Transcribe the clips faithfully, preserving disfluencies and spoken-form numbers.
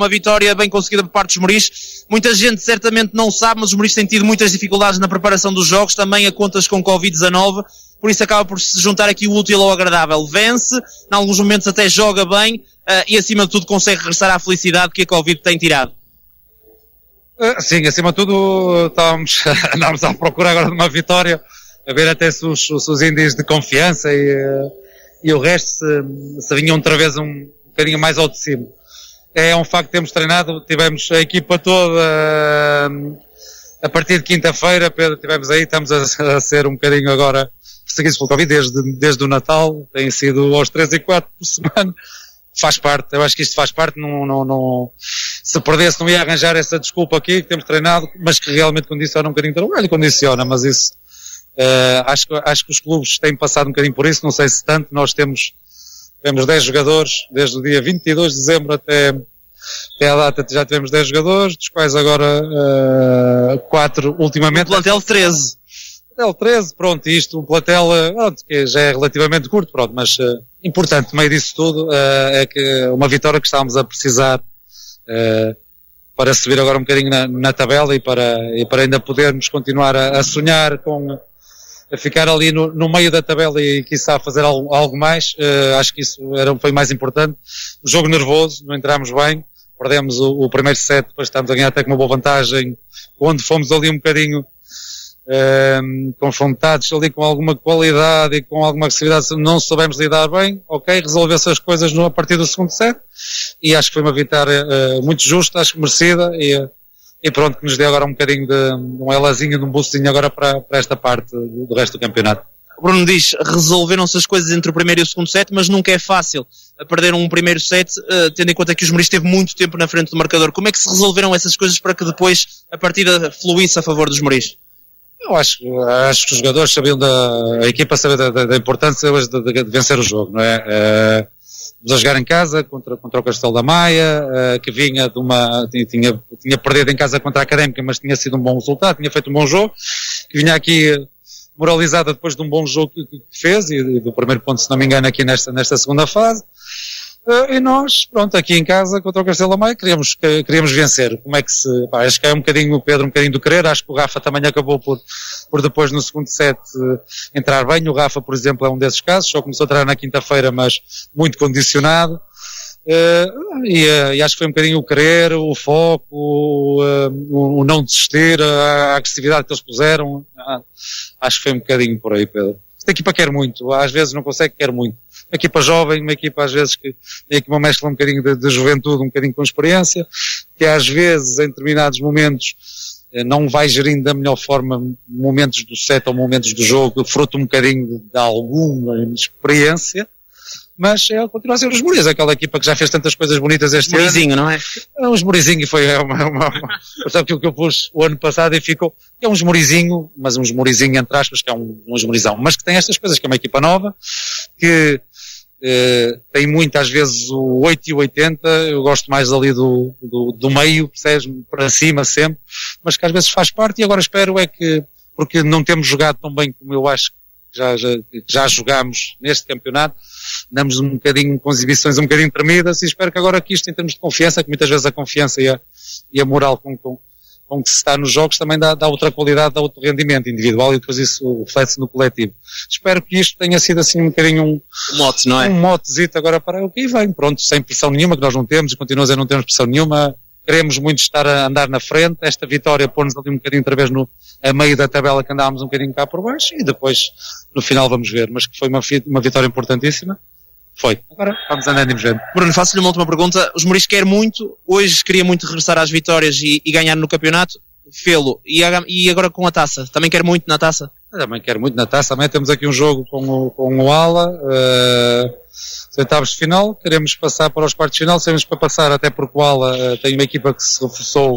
uma vitória bem conseguida por parte dos Moris. Muita gente certamente não sabe, mas os Moris têm tido muitas dificuldades na preparação dos jogos, também a contas com covid dezanove, por isso acaba por se juntar aqui o útil ao agradável. Vence, em alguns momentos até joga bem, uh, e acima de tudo consegue regressar à felicidade que a Covid tem tirado. Uh, sim, acima de tudo estávamos, andámos à procura agora de uma vitória, a ver até se os, se os índices de confiança e, uh, e o resto se, se vinham outra vez um, um bocadinho mais ao de cima. É um facto que temos treinado, tivemos a equipa toda uh, a partir de quinta-feira, Pedro, tivemos aí, estamos a, a ser um bocadinho agora perseguidos pelo Covid desde, desde o Natal, tem sido aos três e quatro por semana, faz parte, eu acho que isto faz parte, não, não, não, se perdesse não ia arranjar essa desculpa aqui que temos treinado, mas que realmente condiciona um bocadinho o trabalho, condiciona, mas isso, uh, acho, acho que os clubes têm passado um bocadinho por isso, não sei se tanto, nós temos Tivemos dez jogadores, desde o dia vinte e dois de dezembro até, até a data já tivemos dez jogadores, dos quais agora uh, quatro ultimamente. O plantel treze. O plantel treze, pronto, isto, o plantel, pronto, que já é relativamente curto, pronto, mas uh, importante no meio disso tudo uh, é que uma vitória que estávamos a precisar uh, para subir agora um bocadinho na, na tabela e para, e para ainda podermos continuar a, a sonhar com... a ficar ali no, no meio da tabela e quiçá fazer algo, algo mais, uh, acho que isso era, foi mais importante. O jogo nervoso, não entramos bem, perdemos o, o primeiro set, depois estamos a ganhar até com uma boa vantagem, onde fomos ali um bocadinho uh, confrontados ali com alguma qualidade e com alguma agressividade, não soubemos lidar bem, ok, resolveu-se as coisas no, a partir do segundo set, e acho que foi uma vitória uh, muito justa, acho que merecida, e uh, E pronto, que nos deu agora um bocadinho de, de um elazinho, de um boostzinho agora para, para esta parte do, do resto do campeonato. O Bruno diz, resolveram-se as coisas entre o primeiro e o segundo set, mas nunca é fácil perder um primeiro set, uh, tendo em conta que os Moris teve muito tempo na frente do marcador. Como é que se resolveram essas coisas para que depois a partida fluísse a favor dos Moris? Eu acho, acho que os jogadores sabiam da, a equipa sabia da, da, da importância de, de, de vencer o jogo, não é? Uh, a jogar em casa contra, contra o Castelo da Maia, uh, que vinha de uma, tinha, tinha perdido em casa contra a Académica, mas tinha sido um bom resultado, tinha feito um bom jogo, que vinha aqui moralizada depois de um bom jogo que, que fez, e, e do primeiro ponto, se não me engano, aqui nesta, nesta segunda fase. Uh, e nós, pronto, aqui em casa contra o Castelo da Maia, queríamos, queríamos vencer. Como é que se, pá, acho que é um bocadinho o Pedro, um bocadinho do querer, acho que o Rafa também acabou por, por depois no segundo set uh, entrar bem. O Rafa, por exemplo, é um desses casos, só começou a entrar na quinta-feira, mas muito condicionado. Uh, e, uh, e acho que foi um bocadinho o querer, o foco, uh, o, o não desistir, a, a agressividade que eles puseram. Uh, acho que foi um bocadinho por aí, Pedro. Esta equipa quer muito, às vezes não consegue, quer muito. Uma equipa jovem, uma equipa às vezes que tem aqui uma mescla um bocadinho de, de juventude, um bocadinho com experiência, que às vezes em determinados momentos não vai gerindo da melhor forma momentos do set ou momentos do jogo, fruto um bocadinho de, de alguma experiência, mas é, continua a ser os Moris, aquela equipa que já fez tantas coisas bonitas este Morizinho, ano. não é? É uns Morizinho, foi uma, uma, uma, sabe aquilo que eu pus o ano passado e ficou, é uns Morizinho, mas uns Morizinho entre aspas, que é um, uns Morizão, mas que tem estas coisas, que é uma equipa nova, que Uh, tem muito, às vezes, o oito e o oitenta, eu gosto mais ali do, do, do meio, percebes, para cima sempre, mas que às vezes faz parte, e agora espero é que, porque não temos jogado tão bem como eu acho que já, já, já jogámos neste campeonato, damos um bocadinho com exibições um bocadinho tremidas, e espero que agora aqui isto em termos de confiança, que muitas vezes a confiança e a, e a moral com, com, com que se está nos jogos também dá, dá outra qualidade, dá outro rendimento individual, e depois isso reflete-se no coletivo. Espero que isto tenha sido assim um bocadinho um, um mote, não é? Um motezito agora para o que vem, pronto, sem pressão nenhuma, que nós não temos, e continuamos a não termos pressão nenhuma, queremos muito estar a andar na frente, esta vitória pôr-nos ali um bocadinho outra vez no, a meio da tabela que andávamos um bocadinho cá por baixo, e depois no final vamos ver, mas que foi uma, uma vitória importantíssima. Foi. Agora vamos andando e vendo. Bruno, faço-lhe uma última pergunta. Os Moris querem muito, hoje queria muito regressar às vitórias e, e ganhar no campeonato, fê-lo. E, e agora com a taça? Também quer muito na taça? Também quero muito na taça. Também temos aqui um jogo com o, com o Ala, uh, oitavos de final. Queremos passar para os quartos de final. Sabemos para passar, até porque o Ala uh, tem uma equipa que se reforçou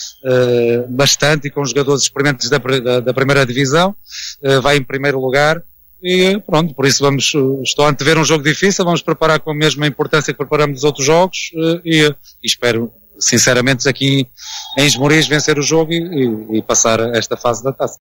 uh, bastante e com jogadores experientes da, da, da primeira divisão. Uh, vai em primeiro lugar. E pronto, por isso vamos, estou a antever um jogo difícil, vamos preparar com a mesma importância que preparamos os outros jogos, e, e espero, sinceramente, aqui em Esmoriz vencer o jogo e, e, e passar esta fase da taça.